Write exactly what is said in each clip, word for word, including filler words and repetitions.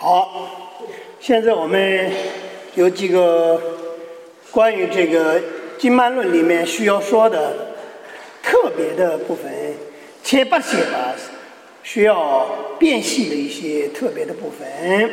好，现在我们有几个关于这个经脉论里面需要说的特别的部分，切八些吧，需要辨析的一些特别的部分。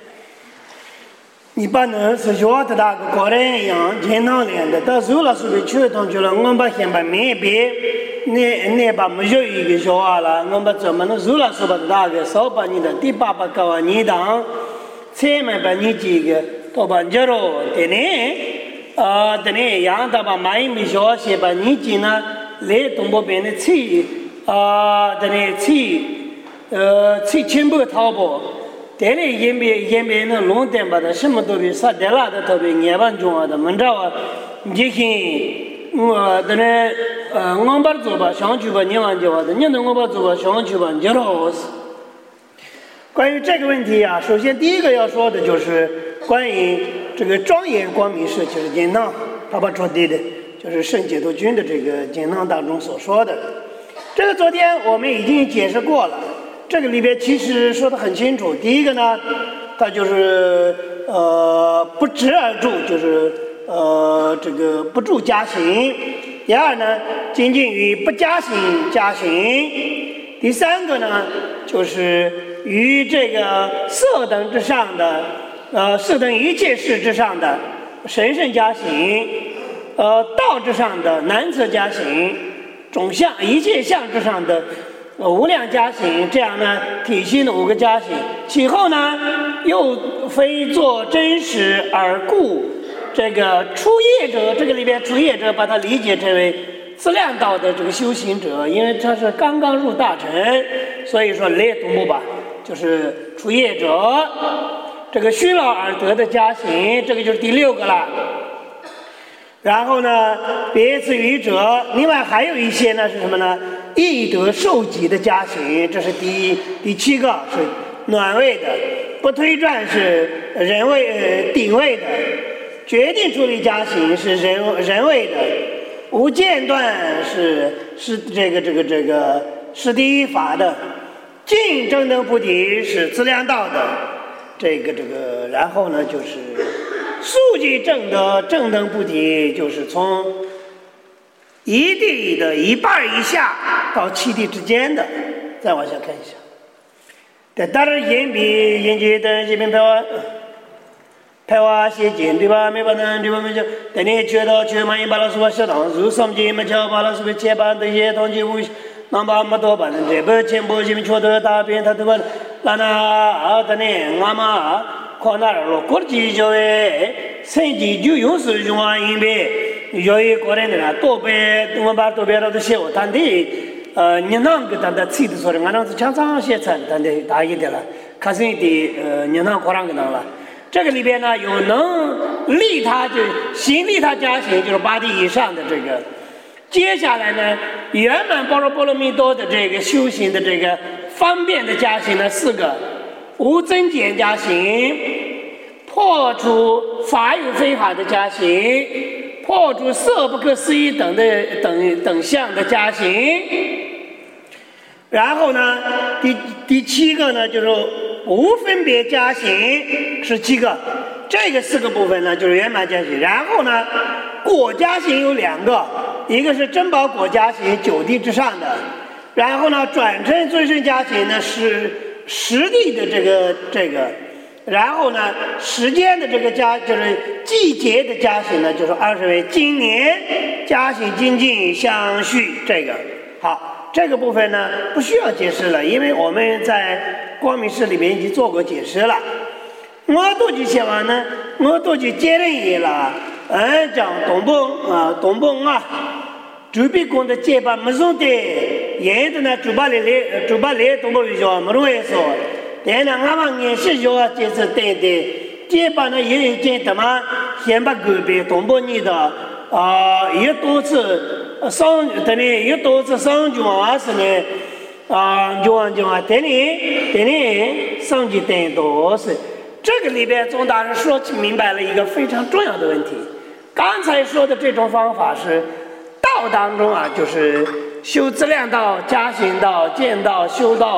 你把那是学的那个个人一样，经常练的，到时候了，所以去同学了，我们把先把面别，你你把没有一个学了，我们怎么能收了说把那个少把你的第八把搞完你当，前面把你几个都把你了，对呢，啊，对呢，样的把买没学先把你几呢，来东北边的气，啊，对呢气，呃，气全部淘宝。这里沿边沿边的龙点把它什么都比啥的啦的特别眼板中啊的，门着啊，你看我的呢，呃，我把做吧，上去吧，你玩就完的，你能我把做吧，上去吧，你老是。关于这个问题啊，首先第一个要说的就是关于这个庄严光明式，就是经囊，他把说对的，就是圣解脱军的这个经囊当中所说的，这个昨天我们已经解释过了。这个里边其实说得很清楚，第一个呢，它就是呃不直而住，就是呃这个不住加行；第二呢，仅仅于不加行加行；第三个呢，就是于这个色等之上的，呃色等一切事之上的神圣加行，呃道之上的难测加行，种相一切相之上的。无量加行，这样呢体系的五个加行，其后呢又非作真实而故，这个出业者，这个里边出业者把它理解成为资量道的这个修行者，因为他是刚刚入大乘，所以说列独木吧，就是出业者，这个虚劳而得的加行，这个就是第六个了。然后呢，别自愚者，另外还有一些呢是什么呢？易得受己的加行，这是第一第七个是暖位的，不推转是人位呃顶位的，决定处理加行是人人位的，无间断是是这个这个这个是第一法的，尽正等菩提是资量道的，这个这个然后呢就是速记正德正等菩提，就是从一地的一半以下到七地之间的，再往下看一下。这当然眼比眼睛的这边拍完，拍完写经对吧？没把那对吧？没就等你觉得觉嘛，一把老师把小堂入上经嘛，叫把老师把切板的些同学无，那把没多把人这不全部这边确得大便他对吧？那那啊等你我嘛。可那儿了，国际就诶，甚至就用是用啊，因为有一个人呢，多别我把多别了都写我，但的呃，你那个但的气的说的，俺那是常常写成，但的大一点了，可是的呃，你那果然给那了。这个里边呢，有能利他就行利他加行，就是八地以上的这个。接下来呢，圆满般若波罗蜜多的这个修行的这个方便的加行呢，四个。无增减加行，破除法有非法的加行，破除色不可思议等的等等相的加行。然后呢，第第七个呢，就是无分别加行，是七个。这个四个部分呢，就是圆满加行。然后呢，果加行有两个，一个是珍宝果加行，九地之上的。然后呢，转成尊胜加行呢是。实地的这个这个，然后呢，时间的这个加就是季节的加行呢，就是二十为今年加行精进相续这个。好，这个部分呢不需要解释了，因为我们在光明寺里面已经做过解释了。我都去写完呢，我都去接任也了，嗯，讲东北啊，东北啊。周边工的接班没送的，现在呢，周边来来，周边来东北学校没容易说，但呢，俺们研习学校就是对的，接班呢也有见的嘛，先把隔壁东北你的啊，有多次上，等你有多次上中啊是呢，啊，中啊中啊，等你等你上级等多是，这个里边钟大师说明白了一个非常重要的问题，刚才说的这种方法是。道当中啊，就是修资量道、加行道、见道、修道，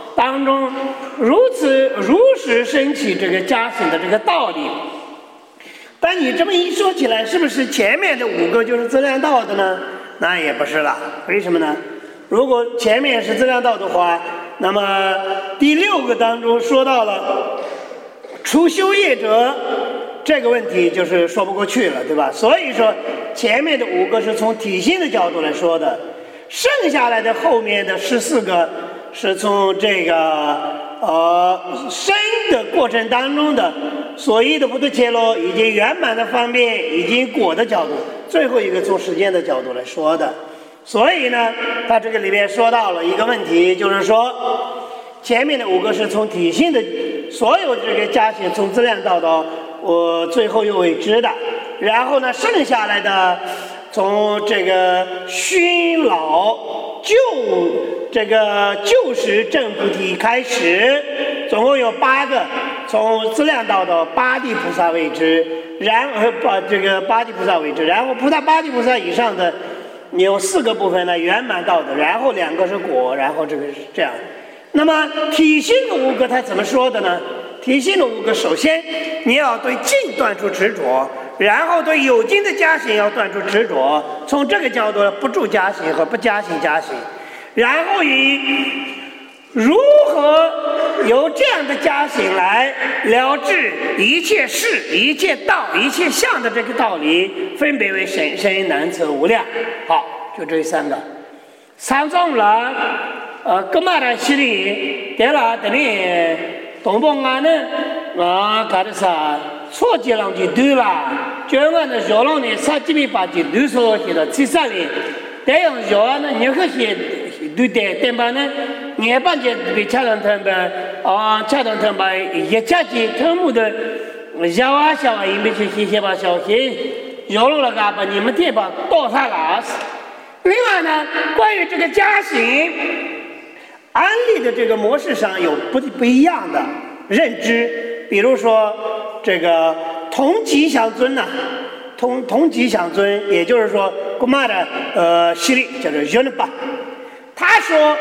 当中如此如实升起这个加行的这个道理。但你这么一说起来，是不是前面的五个就是资粮道的呢？那也不是了。为什么呢？如果前面是资粮道的话，那么第六个当中说到了除修业者这个问题，就是说不过去了，对吧？所以说前面的五个是从体性的角度来说的，剩下来的后面的十四个是从这个呃生的过程当中的所依的不得切落以及圆满的方面以及果的角度，最后一个从时间的角度来说的。所以呢，他这个里面说到了一个问题，就是说前面的五个是从体性的所有这个加行从资粮道到我最后又为知的，然后呢剩下来的从这个熏老旧这个旧时正菩提开始，总共有八个，从资粮道到八地菩萨为之，然后把这个八地菩萨为之，然后菩萨八地菩萨以上的有四个部分呢圆满道的，然后两个是果，然后这个是这样。那么体性的五个他怎么说的呢？体性的五个，首先你要对净断出执着，然后对有金的加行要断出执着，从这个角度不住加行和不加行加行，然后以如何由这样的加行来了知一切事一切道一切相的这个道理，分别为深深难测无量。好，就这三个三种了。呃，格玛拉西里得了等于东方安呢啊，搞的啥错几浪就对了，就按的小浪呢，三几米八几六十写到七三里，这样小呢，你可写对的，对吧呢？你半截被恰当成吧啊，恰当成吧，一家几全部的小啊小啊，因为去写写吧小写，小浪了嘎把你们地方倒下了。另外呢，关于这个加行。安利的这个模式上有不不一样的认知，比如说这个同吉祥尊呢、啊，同同吉祥尊，也就是说古玛的呃系列叫做 Yunpa， 他说，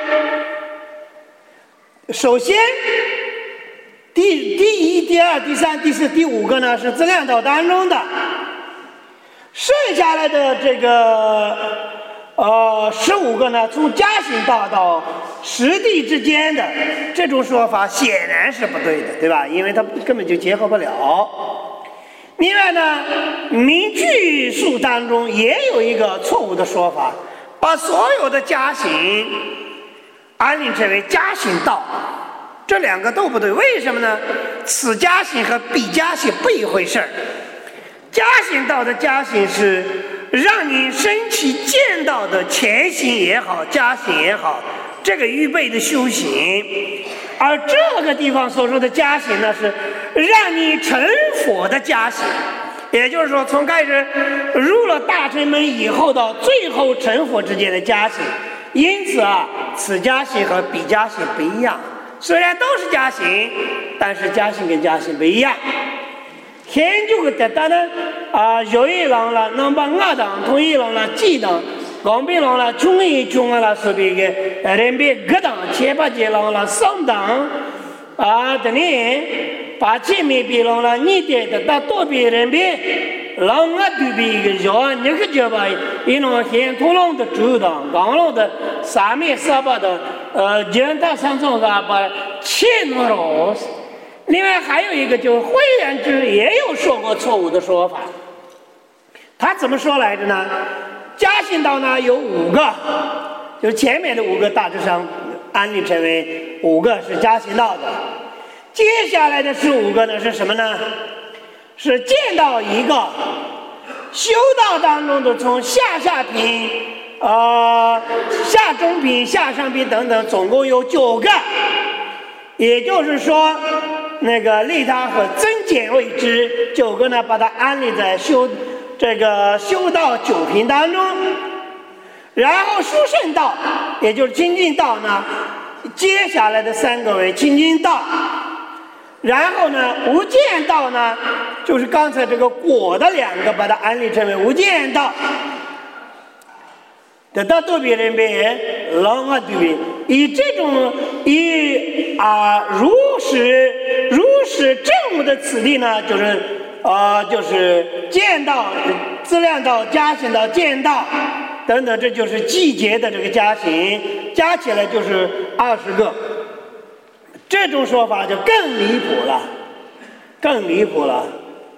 首先第第一、第二、第三、第四、第五个呢是资粮道当中的，剩下来的这个。呃，十五个呢，从加行道到实地之间的这种说法显然是不对的，对吧？因为它根本就结合不了。另外呢，名句数当中也有一个错误的说法，把所有的加行安立成为加行道，这两个都不对。为什么呢？此加行和彼加行不一回事儿。加行道的加行是让你升起见到的前行也好，加行也好，这个预备的修行；而这个地方所说的加行呢，是让你成佛的加行。也就是说，从开始入了大乘门以后到最后成佛之间的加行。因此啊，此加行和彼加行不一样。虽然都是加行，但是加行跟加行不一样。现就个得单呢啊，有一郎了，能把我当同一郎了，几当，刚比郎了，中一中啊了，是别个人别各当，七八节郎了，上当啊，等你把前面别郎了，你得得到多别人别，郎啊对别一个叫，你个叫吧，一种现土郎的主当，刚郎的三面三八的，呃，简单上种个把钱弄了。另外还有一个，就是慧远之也有说过错误的说法。他怎么说来着呢？加行道呢有五个，就是前面的五个大致上安立成为五个是加行道的。接下来的十五个呢是什么呢？是见到一个修道当中的从下下品、呃下中品、下上品等等，总共有九个。也就是说。那个利他和增减为之，九个呢，把它安立在修这个修道九品当中。然后殊胜道，也就是清净道呢，接下来的三个为清净道。然后呢，无间道呢，就是刚才这个果的两个，把它安立成为无间道。得到多别人别，老啊对别。 以这种以啊如实如实正悟的此地呢，就是啊、呃、就是见道、资量道、加行道、见道等等，这就是季节的这个加行，加起来就是二十个。这种说法就更离谱了，更离谱了，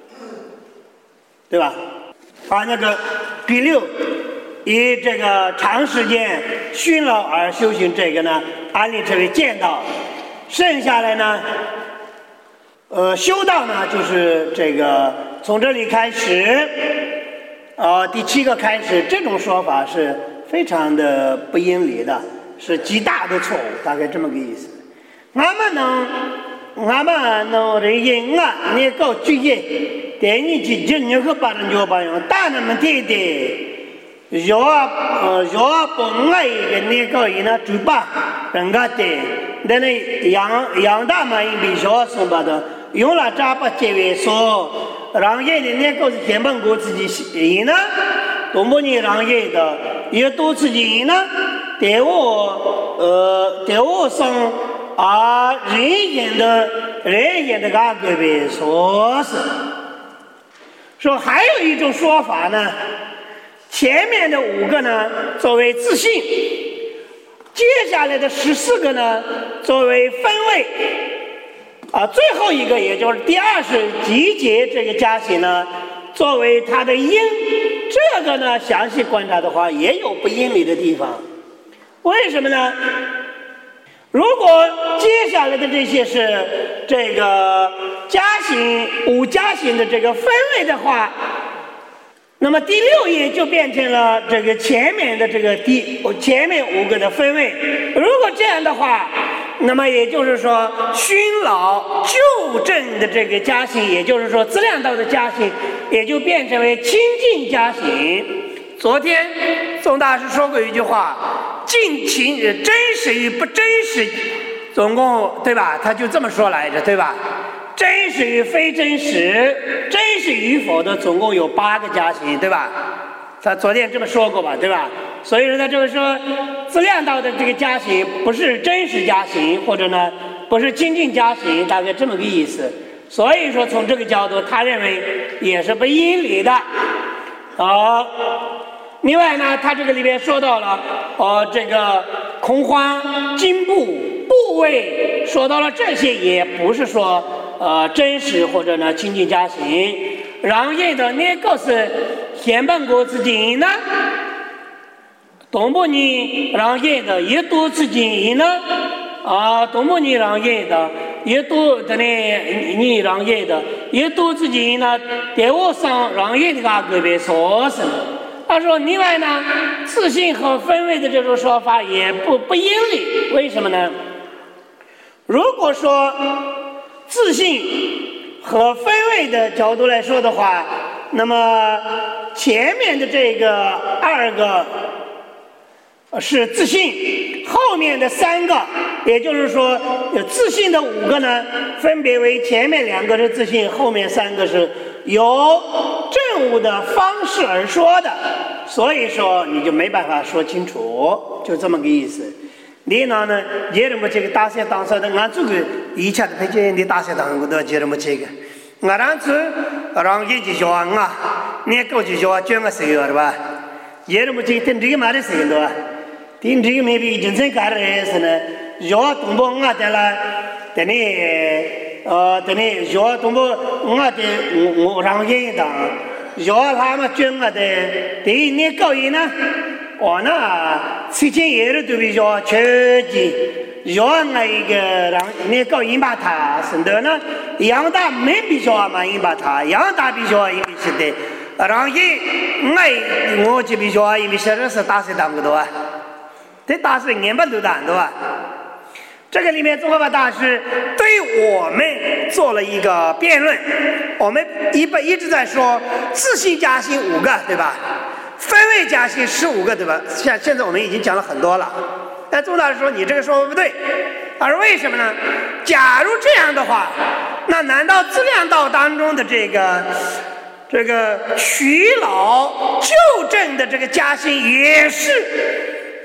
对吧？把那个第六，以这个长时间熏劳而修行这个呢，安立成为见道。剩下来呢，呃，修道呢，就是这个从这里开始，呃，第七个开始，这种说法是非常的不应理的，是极大的错误，大概这么个意思。俺们能，俺们能人因啊，你搞主义，带你去就你可把人家把用，大那么点点，要呃要帮我一个你搞一那主把人家的，那那养养大嘛，因为小送把的，用了咋不结为说，让人的那个是根本过自己人呢，多么你让人的也多自己人呢，对我呃对我上。啊，人间的人间的个各位说是，说还有一种说法呢，前面的五个呢作为自信，接下来的十四个呢作为分位，啊，最后一个也就是第二十集结这个加行呢，作为它的因，这个呢详细观察的话也有不因理的地方，为什么呢？如果接下来的这些是这个加行五加行的这个分位的话，那么第六页就变成了这个前面的这个第前面五个的分位。如果这样的话，那么也就是说熏老纠正的这个加行，也就是说资量道的加行，也就变成为清净加行。昨天宗大师说过一句话，尽情真实与不真实，总共对吧？他就这么说来着，对吧？真实与非真实，真实与否的总共有八个加行，对吧？他昨天这么说过吧，对吧？所以说他就是说，资量道的这个加行不是真实加行，或者呢不是清净加行，大概这么个意思。所以说从这个角度，他认为也是不因理的。好。另外呢，他这个里边说到了，呃，这个空荒、经部、部位，说到了这些，也不是说呃真实或者呢清净加行。让人的那个是显本国自己呢，东部呢让人的也多自己呢，啊，东部呢让人的也多的呢，你让人的也多自己呢，对我上让人的个个别说什么？他说：“另外呢，自信和分位的这种说法也不不应理，为什么呢？如果说自信和分位的角度来说的话，那么前面的这个二个是自信，后面的三个，也就是说有自信的五个呢，分别为前面两个是自信，后面三个是由证悟的方式而说的。”所以说你就没办法说清楚，就这么个意思。你呢呢，接着么这个大学当上的，俺这个以前的培训的大学当过的接着么这个，俺让这让人家教啊，你搞就教捐个谁了吧？接着么这个听这个嘛的谁的吧？听这个没比真正干的是呢，教东北俺的了，等你呃等你教东北俺的我我让人当。要他们捐我的，第一年高一呢，我呢七千一的都比较缺的，要我一个让你高一把他，甚至呢，杨大没比较嘛一把他，杨大比较一比是的，让一我我就比较因为现在是大学当不多啊，这大学年半都当对吧？这个里面宗喀巴大师对我们做了一个辩论，我们一不一直在说自信加行五个，对吧？分位加行十五个，对吧？现现在我们已经讲了很多了。但宗大师说你这个说法不对，而为什么呢？假如这样的话，那难道资量道当中的这个这个取老纠正的这个加行也是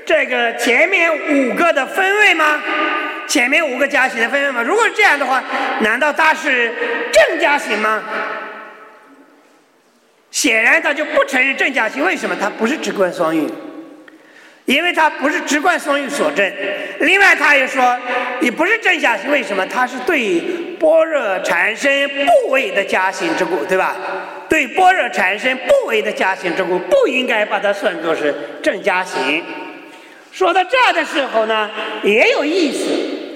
这个前面五个的分位吗？前面五个加行的分位吗？如果是这样的话，难道它是正加行吗？显然他就不承认正加行，为什么？它不是直观双运，因为它不是直观双运所证。另外，他也说也不是正加行，为什么？它是对般若产生部位的加行之故，对吧？对般若产生部位的加行之故，不应该把它算作是正加行。说到这儿的时候呢，也有意思。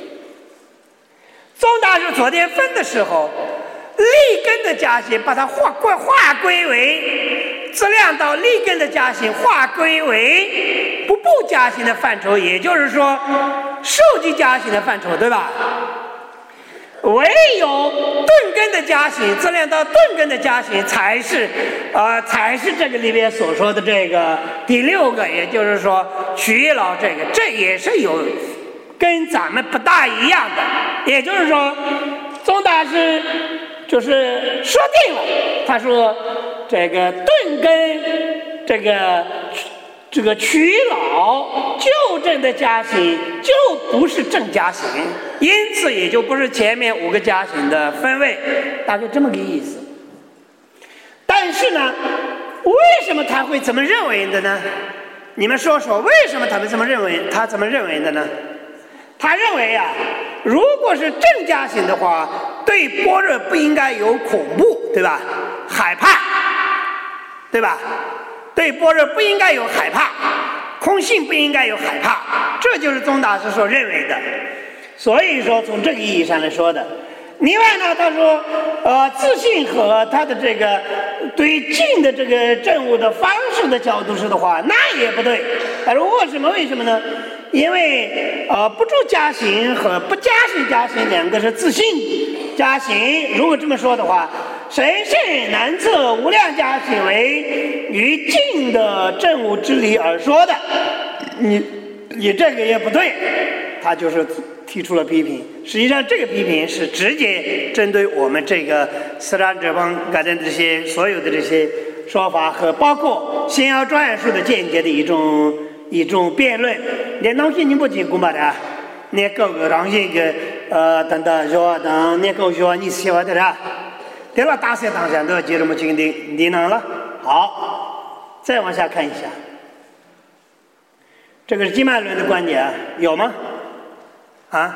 宗大师昨天分的时候，立根的加行把它划归划归为质量到立根的加行划归为不部加行的范畴，也就是说受记加行的范畴，对吧？唯有顿根的加行，质量到顿根的加行才是，呃，才是这个里边所说的这个第六个，也就是说取劳这个，这也是有跟咱们不大一样的。也就是说，宗大师就是说定了，他说这个顿根这个这个取劳就正的加行就不是正加行，因此也就不是前面五个加行的分位，大概这么个意思。但是呢，为什么他会这么认为的呢？你们说说，为什么他们这么认为？他怎么认为的呢？他认为啊，如果是正加行的话，对般若不应该有恐怖，对吧？害怕，对吧？对般若不应该有害怕，空性不应该有害怕，这就是宗大师所认为的。所以说，从这个意义上来说的。另外呢，他说，呃，自信和他的这个对静的这个证悟的方式的角度是的话，那也不对。他说为什么？为什么呢？因为呃，不住加行和不加行加行两个是自信加行。如果这么说的话，神圣难测无量加行为于静的证悟之理而说的，你你这个也不对，他就是提出了批评。实际上，这个批评是直接针对我们这个斯兰者邦改正这些所有的这些说法和包括仙瑶传述的见解的一种一种辩论。你东西你不经过嘛的，你各个让这个呃等等说等你够说你喜欢的啦，对了，大赛当下都要接着么经的，你能了。好，再往下看一下，这个是基曼伦的观点，有吗？啊？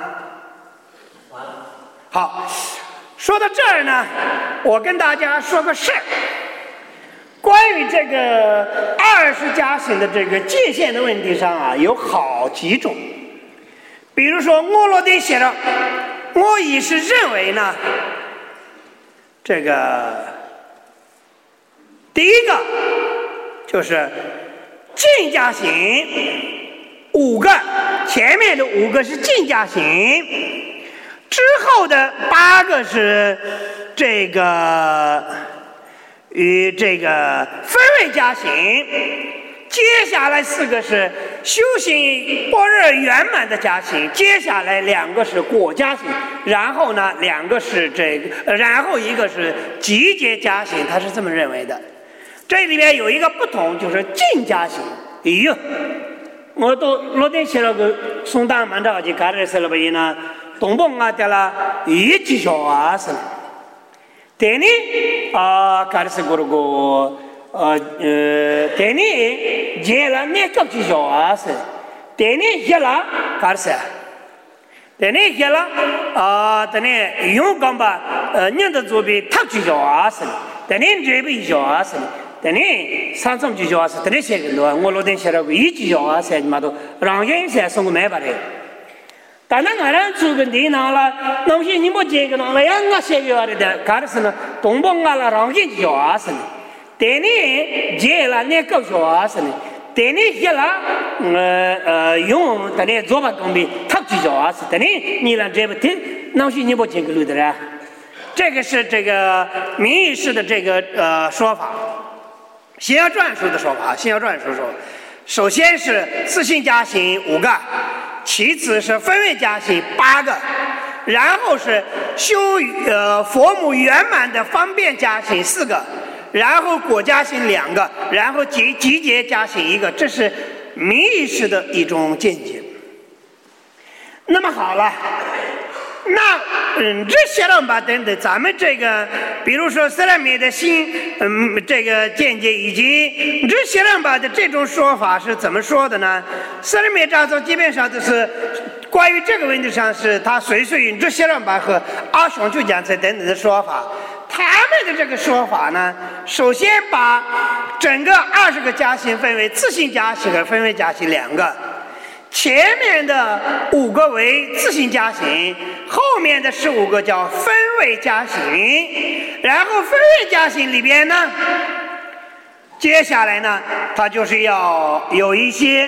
好，说到这儿呢，我跟大家说个事儿。关于这个二十加行的这个界限的问题上啊，有好几种。比如说，我罗德写了，我也是认为呢，这个第一个就是净加行五个，前面的五个是净加行，之后的八个是这个与这个分位加行，接下来四个是修行般若圆满的加行，接下来两个是果加行，然后呢两个是这个，然后一个是集结加行，他是这么认为的。这里面有一个不同，就是净加行。哎呦，我都老得写了个宋大满朝就干的事了不？呢，东北啊的啦，一几小啊是。但呢啊，干的是个个呃呃，但呢，接了那个几小啊是，但呢接了干的是，但呢接了啊，但呢用刚把呃人的左边他几小啊是，但呢这边小啊是。但你三trăm几小时，但你写个多，我老天写了个一几小时，你妈都让人写送个买吧的。但那俺人做个地囊了，那些你不接个囊了，让我写个的，干的是呢，东北俺了让人几小时呢，但你接了那个小时呢，但你写了呃呃用，但你做吧东北他几小时，但你你让这不听，那些你不接个路的了，这个是这个名义式的这个呃说法。仙瑶传书的说法，仙瑶传书说，首先是自信加行五个，其次是分位加行八个，然后是修呃佛母圆满的方便加行四个，然后果加行两个，然后集集结加行一个，这是迷失的一种见解。那么好了，那嗯，这些人吧，等等，咱们这个，比如说斯拉米的新嗯这个见解，以及这些人吧的这种说法是怎么说的呢？斯拉米扎宗基本上都是关于这个问题上，是他随随于这些人吧和阿雄就讲这等等的说法。他们的这个说法呢，首先把整个二十个加行分为自性加行和分位加行两个。前面的五个为自性加行，后面的十五个叫分位加行。然后分位加行里边呢，接下来呢，它就是要有一些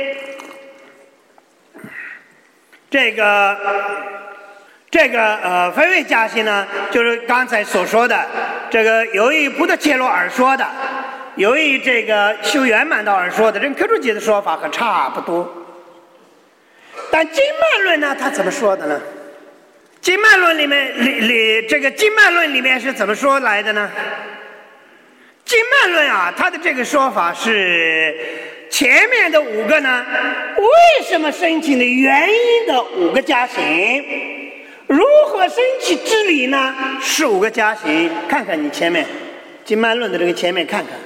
这个这个呃分位加行呢，就是刚才所说的这个由于普特切罗而说的，由于这个修圆满道而说的，跟科主吉的说法和差不多。但经脉论呢，他怎么说的呢？经脉论里面里里这个经脉论里面是怎么说来的呢？经脉论啊，它的这个说法是前面的五个呢，为什么申请的原因的五个加行，如何申请之理呢？十五个加行，看看你前面经脉论的这个前面看看，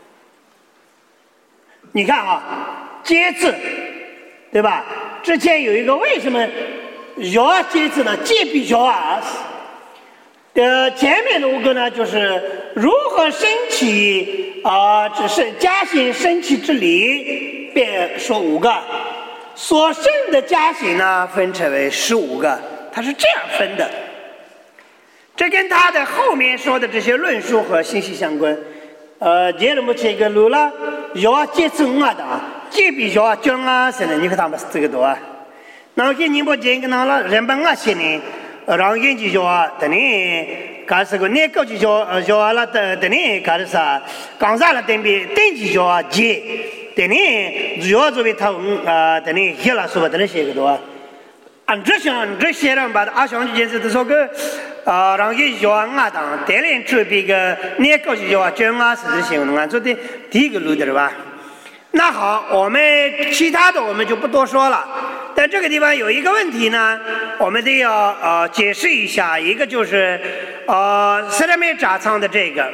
你看啊，接字，对吧？之前有一个为什么要接字呢？借比较啊，呃，前面的五个呢，就是如何申起啊，只是加行申起之理，便说五个，所剩的加行呢，分成为十五个，它是这样分的。这跟他的后面说的这些论述和息息相关。呃，接着目前一个路了，要接正啊的。这比较讲啊，是呢，你看他们是这个多啊。那给你不讲个那了，人本啊些呢，让人就叫啊，等你干是个你搞就叫叫了等等你干的啥，刚才了等比等就叫啊接，等你主要作为他啊等你写了说吧，等你写个多啊。按这项这些人把阿香就件事都说个啊，让人叫啊当，等你这边个你搞就叫啊讲啊是这些，按做的第一个路的了吧。那好，我们其他的我们就不多说了。但这个地方有一个问题呢，我们得要呃解释一下。一个就是呃塞拉米扎藏的这个，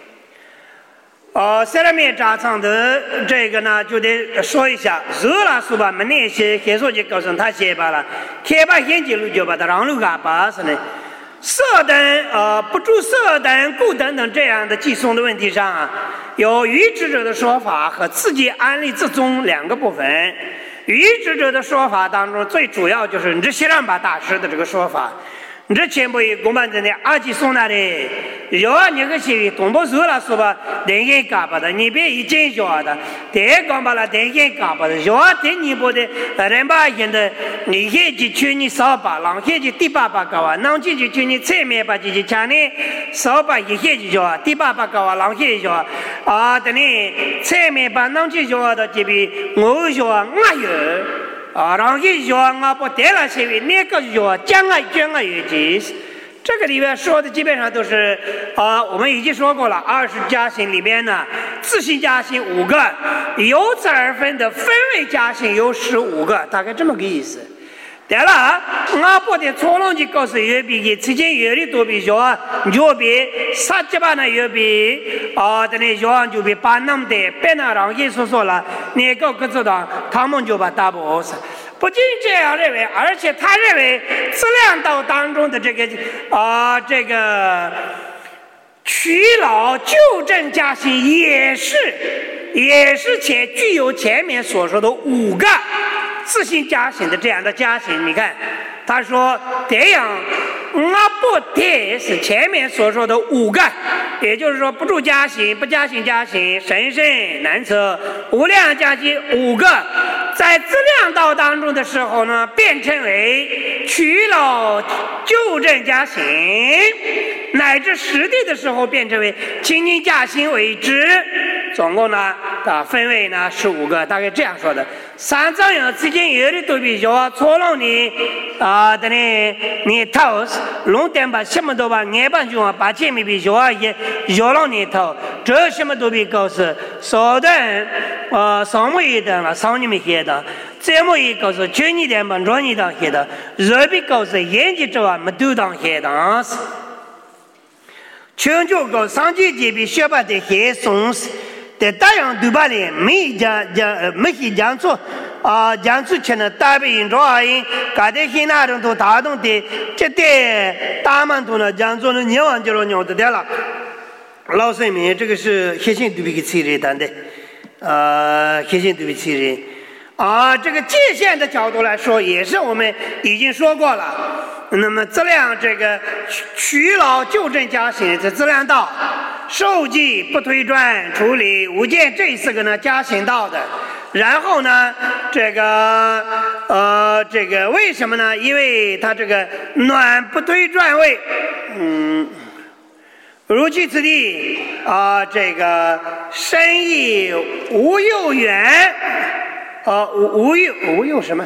呃塞拉米扎藏的这个呢，就得说一下。热了说吧，没那些黑手就告诉他写罢了，开把眼睛路就把它让路嘎巴是呢。色等呃不住色等故等等这样的寄送的问题上啊，有愚智者的说法和自己安立自宗两个部分。愚智者的说法当中，最主要就是你这西兰巴大师的这个说法。你这前不有公办的阿基送那里，有啊，你个是东北说了说吧，电线嘎巴的，你别一见晓的，电讲把了电线嘎巴的，有啊，电你不的，人把现在你现就去你扫把，然现就第八把高啊，然现就去你侧面把这些墙呢扫把一现就叫啊，第八把高啊，然现就叫啊，等你侧面把然就叫到这边，我叫啊，我有。啊，然后一说我不得了，是为那个说讲啊讲啊有几，这个里面说的基本上都是啊，我们已经说过了，二十加行里面呢，自性加行五个，由此而分的分位加行有十五个，大概这么个意思。对了，我不得错弄就告诉有比的，之前有的多比说，就比啥几把呢有比啊，等于说就比把那么的，别那让人说说了，你个个知道，他们就把打不死。不仅这样认为，而且他认为质量道当中的这个啊，这个取老纠正加行也是也是且具有前面所说的五个。自性加行的这样的加行，你看，他说这样，我不得是前面所说的五个，也就是说不住加行、不加行加行、神圣难测、无量加行五个，在资量道当中的时候呢，变成为取老纠正加行，乃至实地的时候变成为清净加行为之。总共呢，啊，分位呢十五个，大概这样说的。三藏样之间有的都比较错了你啊，等你你头龙点把什么都把眼半就把前面比较也要让你头， 这什么都比告诉少的呃上么一等了上你们黑的这么一告诉去你的们着你当黑的热比告诉眼睛之外没都当黑的全球告上级级比学把的黑松的大洋都把的没讲讲没去讲错啊讲出去呢大被人着而已搞得黑那种都打动的这对大满都呢讲错了你忘记了你的了老师们这个是黑心对比起人单的呃黑心对比起人啊这个界限的角度来说也是我们已经说过了那么质量这个取老纠正加刑这质量道受记不推转处理无间这四个呢加刑道的然后呢这个呃这个为什么呢因为它这个暖不推转位嗯如其此地啊、呃，这个深意无有远，啊、呃，无无有无有什么？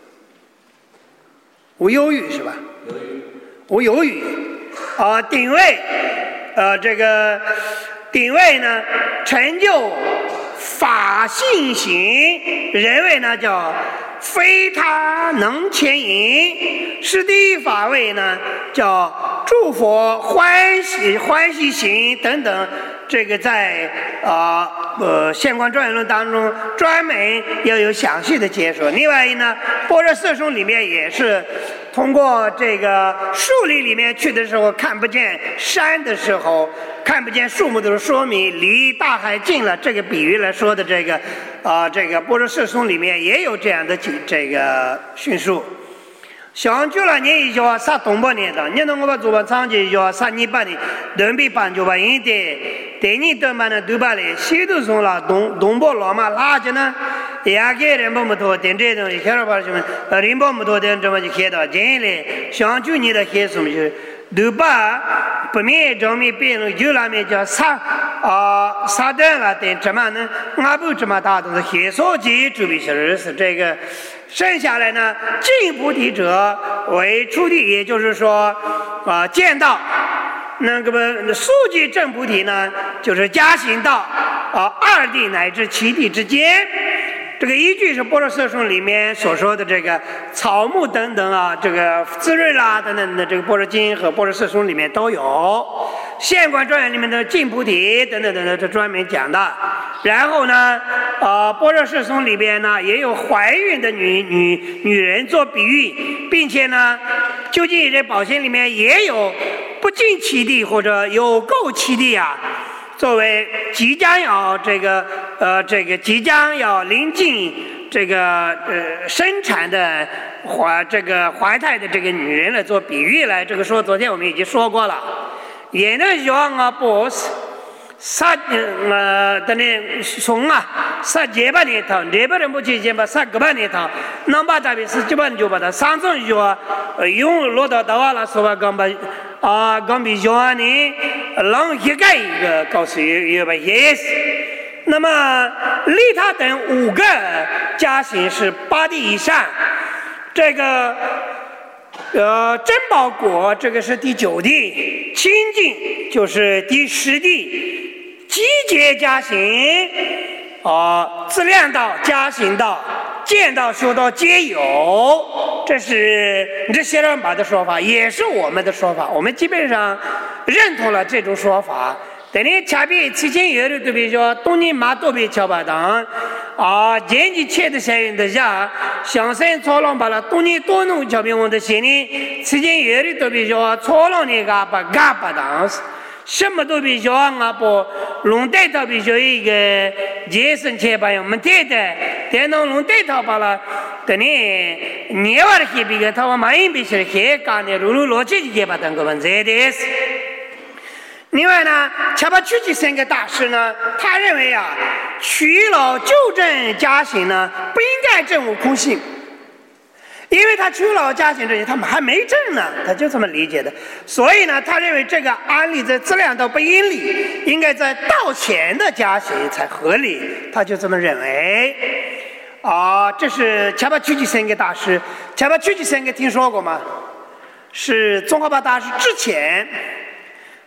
无忧郁是吧？无忧郁，啊、呃，顶位，呃，这个顶位呢，成就法性行，人位呢叫非他能牵引，是第一法位呢叫诸佛欢喜欢喜行等等，这个在啊 呃, 呃《现观庄严论》当中专门要有详细的解说。另外呢，般若四颂里面也是通过这个树林里面去的时候看不见山的时候，看不见树木的时候，说明离大海近了。这个比喻来说的这个啊、呃，这个般若四颂里面也有这样的这个叙述。想久了，你就要杀东北年的，你能我把做把长期就要杀你把的，东北半就把人的，对你东北呢都把的，西都送了东东北老嘛垃圾呢，也给人不么多，等这种看了把什么，人不么多的这么就看到，真嘞，想久你的看什么就。都把不面正面辩论就那面叫杀啊杀断了等怎么呢？俺不这么大都是黑手机准备是是这个，剩下来呢进菩提者为出地，也就是说啊见道。那个么速记正菩提呢，就是加行道啊二地乃至七地之间。这个依据是般若四颂里面所说的这个草木等等啊，这个滋润啦等等的，这个般若经和般若四颂里面都有。现观庄严里面的净菩提等等等等，这专门讲的。然后呢，呃，般若四颂里边呢也有怀孕的女女女人做比喻，并且呢，究竟这宝经里面也有不尽其地或者有够其地啊。作为即将要这个呃这个即将要临近这个呃生产的怀这个怀胎的这个女人来做比喻来，这个说昨天我们已经说过了。也能让啊 boss 杀呃的呢从啊杀几百年头，日本人不去先把杀几百年头，能把大约十几万就把它上中就啊用落到到了说吧，刚把啊刚比较呢。让一个一个告诉有把意思。那么利他等五个加行是八地以上，这个呃珍宝果这个是第九地，清净就是第十地，集结加行啊，自量道加行道。见到修道皆有，这是这些人把的说法，也是我们的说法。我们基本上认同了这种说法。等你前边之前有的都比说东尼马多比乔巴当啊，前几切的相应的下，相生操浪把了东尼多弄乔边我的心里，之前有的都比说操浪那个把嘎巴当。什么都比较啊不，龙带头比较一个节省钱吧，我们带的，但那龙带头把了，等你你玩的比个他们买一笔是很干的，路路逻辑就把当个问题的是。另外呢，恰巴曲吉三个大师呢，他认为啊，取老纠正加行呢，不应该证悟空性。因为他取老加行这些，他们还没证呢，他就这么理解的。所以呢，他认为这个案例在质量都不应理，应该在道前的加行才合理，他就这么认为。啊，这是恰巴曲吉三个大师。恰巴曲吉三个听说过吗？是宗喀巴大师之前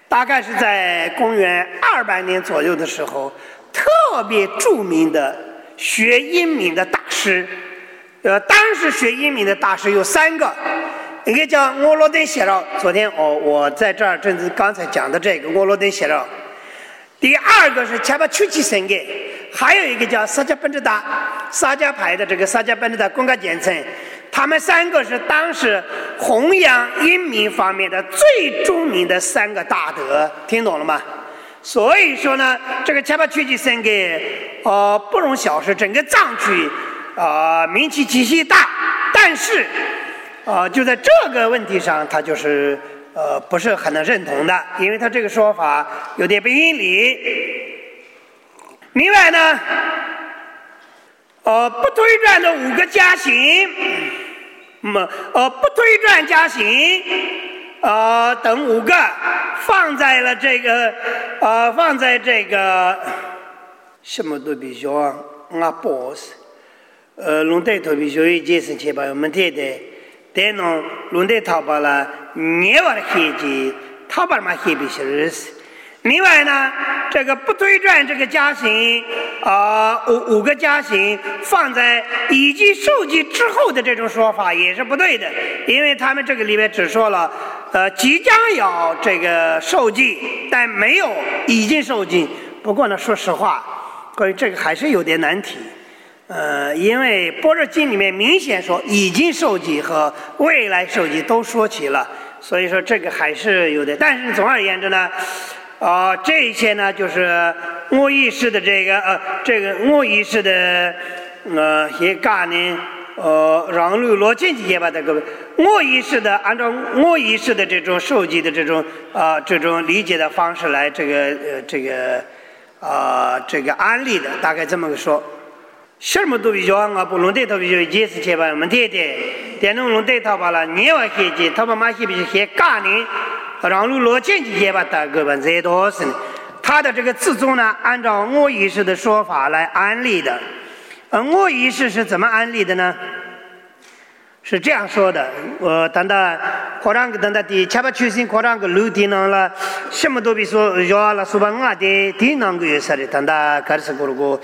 大概是在公元二百年左右的时候，特别著名的学英名的大师，呃，当时学英名的大师有三个，一个叫阿罗顿谢绕，昨天哦我在这儿正是刚才讲的这个阿罗顿谢绕。第二个是恰巴曲奇森给，还有一个叫萨迦本智达，萨迦派的这个萨迦本智达公开简称，他们三个是当时弘扬英明方面的最著名的三个大德，听懂了吗？所以说呢，这个恰巴曲奇森给，呃，不容小视，整个藏区，啊、呃，名气极其大，但是，啊、呃，就在这个问题上，他就是。呃，不是很能认同的，因为他这个说法有点不因理。另外呢，呃，不推转的五个家型，嗯，呃，不推转家型，呃，等五个放在了这个，呃，放在这个什么都比较啊，啊 ，boss， 呃，龙带头比较有解释去吧，我们听的。但侬龙带头把了，年瓦的黑机，头把嘛黑比些日子。另外呢，这个不推转这个家型，啊、呃，五五个家型放在已经受祭之后的这种说法也是不对的，因为他们这个里面只说了，呃，即将要这个受祭，但没有已经受祭。不过呢，说实话，关于这个还是有点难题。呃，因为般若经里面明显说已经受祭和未来受祭都说起了，所以说这个还是有的。但是总而言之呢，啊、呃，这些呢就是我意识的这个呃，这个我意识的呃些概念，呃，让路罗经济也把这个我意识的按照我意识的这种受祭的这种啊、呃、这种理解的方式来这个呃这个啊、呃、这个安利的，大概这么个说。什么都比较啊，不弄对头比较解释起吧，我们听听，电动弄对头吧了，你话黑的，他把马黑比较黑概念，让路罗经济也把大个吧，这都是他的这个自宗呢，按照我意识的说法来安利的。呃，我意识是怎么安利的呢？是这样说的，我等到扩张个等到第七八区新扩张个楼梯呢了，什么都比说要了，说把我的地能够有啥的，等到开始过了过。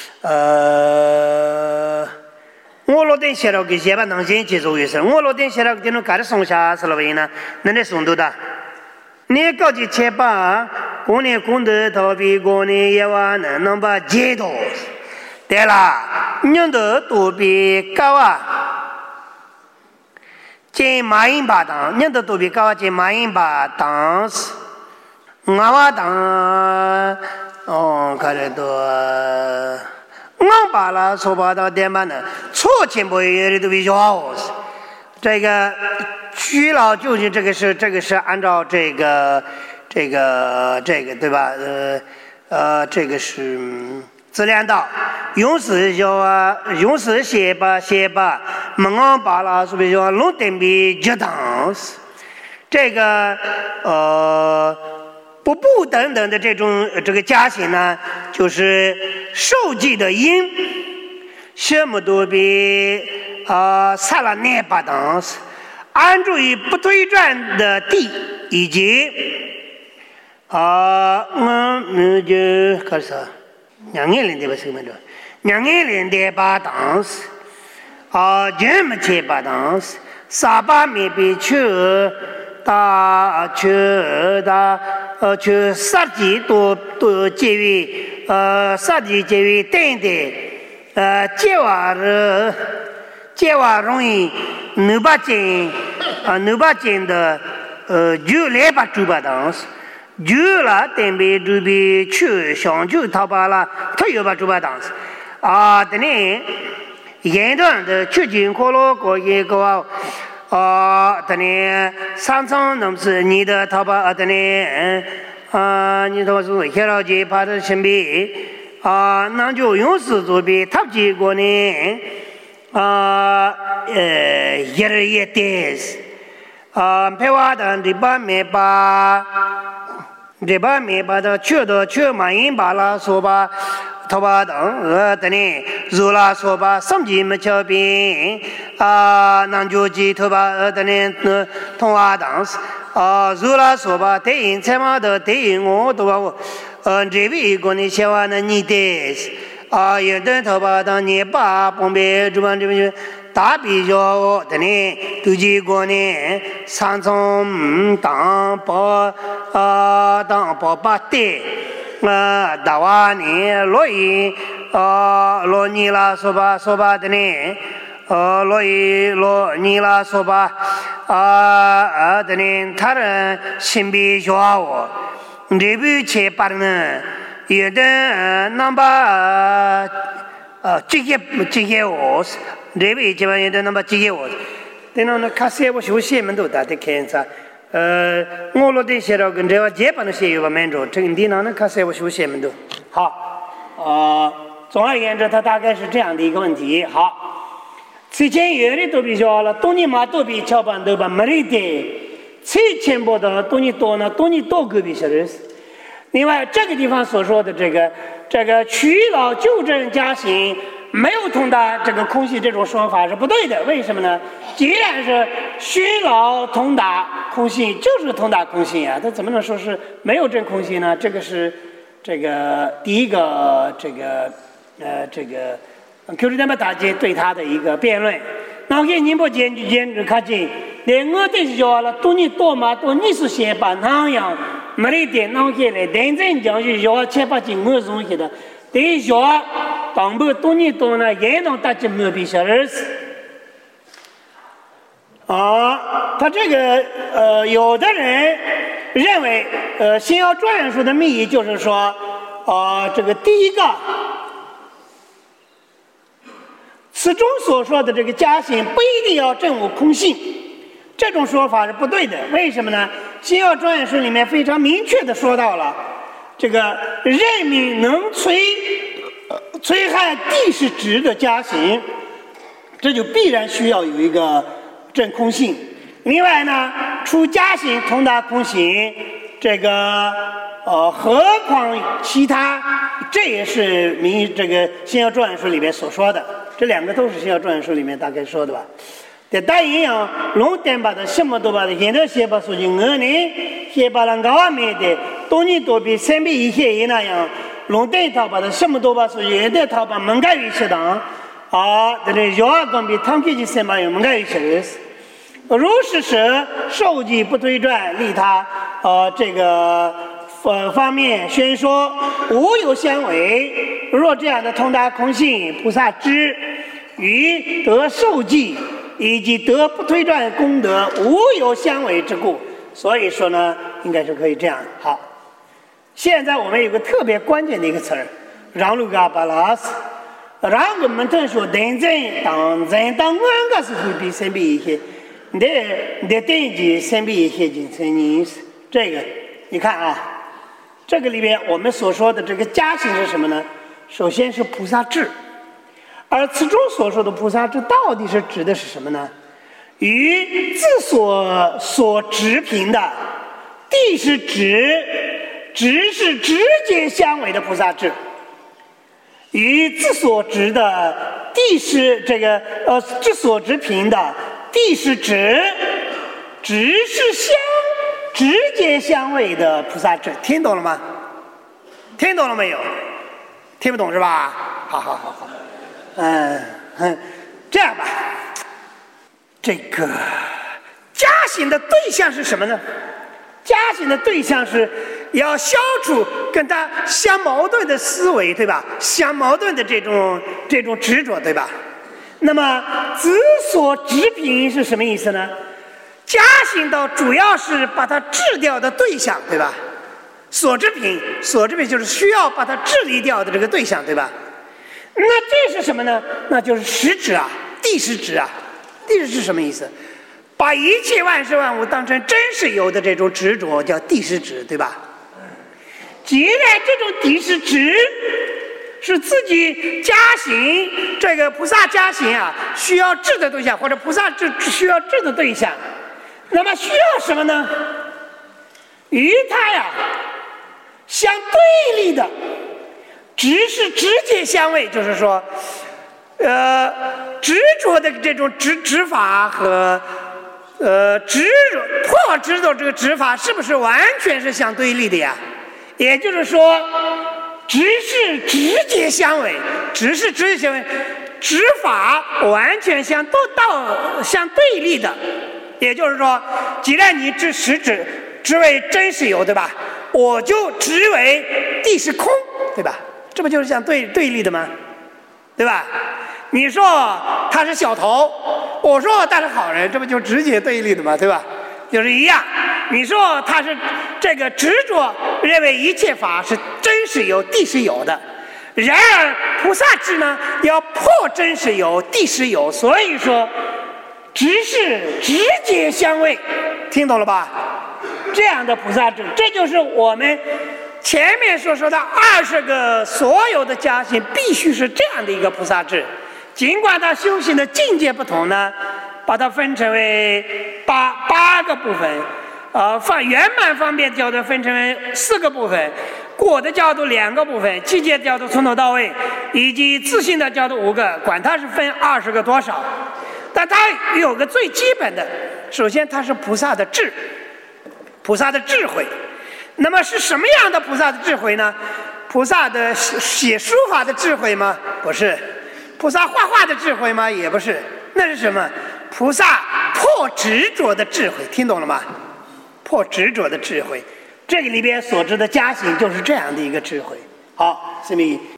呃，我老点写了个写吧，能先接受一声。我老点写了个这种开始送下是了为呢，能得送到的。你搞起切吧，过年功德逃避过年也完能能把接到。对啦，你的都比高啊，见马英巴当，你的都比高啊，见马英巴当时，我话当，哦，看得多。我把了说把到点吧呢，错钱不也都比较好。这个虚老究竟这个是这个是按照这个这个这个对吧？呃呃，这个是自然道，用是叫啊，用是写吧写吧，门昂把了是不是叫龙点比绝当？这个呃。不不等等的这种这个加型呢，就是受祭的因，什么都比啊萨拉涅巴当时，按注于不推转的地以及啊我那就开始两年零的吧什么的，两年零的巴当时啊这么切巴当时，沙巴没被去。大去大呃去杀鸡都都结为呃杀鸡结为等的呃结娃儿结娃容易牛把筋啊牛把筋的呃就来把猪把当时就了等被猪被去想就他把了他又把猪把当时啊等你严重的去进可乐过一个。啊，等你上场那么是你的淘宝啊，等你啊，你说是黑老姐怕的身边啊，那就用事做比他结果呢啊，呃，一日一点啊，陪我的这把没把这把没把的去的去满印把了说吧。头发等呃等你如啦说吧，什么没巧病啊？南就鸡头发呃等你呃童话当时啊，如来说吧，对应财马的对应我都把我，呃，这边一个呢，写完了你的，啊，有的头发当你把旁边主办这边大比较的呢，都几个呢，三从当包啊当包把的，啊，大娃呢，罗伊啊，罗尼拉说吧说吧的呢。呃，罗伊罗尼拉说吧，啊啊的呢，他人新比学我，这边去把呢，有的那把呃这些这些我，这边这边有的那把这些我，等到那看谁我休息门都打的看啥，呃，我罗的写了跟这个结伴的写有个门着，这个地方呢看谁我休息门都好，呃，总而言之，它大概是这样的一个问题，好。之前有的都比较了，东尼马都比桥板都把没得的，最前波的东尼多呢，东尼多个比较的。另外，这个地方所说的这个这个取老纠正加刑没有通达这个空隙这种说法是不对的。为什么呢？既然是取老通达空隙，就是通达空隙啊，它怎么能说是没有证空隙呢？这个是这个第一个这个呃这个。Q 是那么大姐对他的一个辩论，那给你不检举检举看见，连我都是说了，多你多嘛多你是先把那样没得点弄起来，真正讲是说七八斤我容易的，得说当不多你多呢，也能打进没比小儿子。啊，他这个呃，有的人认为，呃，新药状元书的密意就是说，啊、呃，这个第一个。此中所说的这个加刑不一定要证悟空性，这种说法是不对的。为什么呢？新药状元书里面非常明确的说到了，这个人民能摧摧害地势值的加刑，这就必然需要有一个证空性。另外呢，除加刑通达空性，这个呃，何况其他，这也是民这个新药状元书里面所说的。这两个都是《新药状元书》里面大概说的吧。在大营养龙点把的什么都把的，现在写把数据我呢，写把人高面的多年多比三比一些一那样，龙点他把的什么都把数据，现在他把门盖与适当啊，这里药光比汤皮的三把有门盖与适当。如是时，受记不推转，利他呃这个。呃，方面宣说无有相违。若这样的通达空性，菩萨知与得受记以及得不推转功德无有相违之故，所以说呢，应该是可以这样。好，现在我们有个特别关键的一个词儿，让路嘎巴拉斯，让我们特说等真当真当我个是会比三比一些，你得你得等级三比一些进成意思。这个你看啊。这个里边我们所说的这个加行是什么呢？首先是菩萨智，而此中所说的菩萨智到底是指的是什么呢？与自所所执凭的地是指执是直接相违的菩萨智，与自所执的地是这个呃之所执凭的地是指直是相。直接相违的菩萨智，听懂了吗？听懂了没有？听不懂是吧？好好好好，嗯嗯，这样吧，这个加行的对象是什么呢？加行的对象是要消除跟他相矛盾的思维，对吧？相矛盾的这种这种执着，对吧？那么子所执凭是什么意思呢？加行道主要是把它治掉的对象，对吧？所知品，所知品就是需要把它治理掉的这个对象，对吧？那这是什么呢？那就是实质啊，地实质啊。地实质什么意思？把一切万事万物当成真是有的这种执着叫地实质，对吧？既然这种地实质是自己加行，这个菩萨加行啊，需要治的对象，或者菩萨治需要治的对象。那么需要什么呢？与它呀相对立的，只是直接相违，就是说，呃，执着的这种执执法和呃，执着破执着这个执法是不是完全是相对立的呀？也就是说，执是直接相违，执是直接相违，执法完全相都到相对立的。也就是说，既然你执实指执为真是有，对吧？我就执为地是空，对吧？这不就是相对对立的吗？对吧？你说他是小偷，我说他是好人，这不就直接对立的吗？对吧？就是一样。你说他是这个执着认为一切法是真是有地是有的，然而菩萨智呢要破真是有地是有，所以说执是直接相违，听懂了吧？这样的菩萨智，这就是我们前面所说的二十个所有的家行必须是这样的一个菩萨智。尽管它修行的境界不同呢，把它分成为八八个部分，呃，放圆满方面角度分成为四个部分，果的角度两个部分，境界角度从头到尾，以及自信的角度五个，管它是分二十个多少，但它有个最基本的，首先它是菩萨的智，菩萨的智慧。那么是什么样的菩萨的智慧呢？菩萨的写书法的智慧吗？不是。菩萨画画的智慧吗？也不是。那是什么？菩萨破执着的智慧，听懂了吗？破执着的智慧，这个里边所指的家行就是这样的一个智慧。好，下面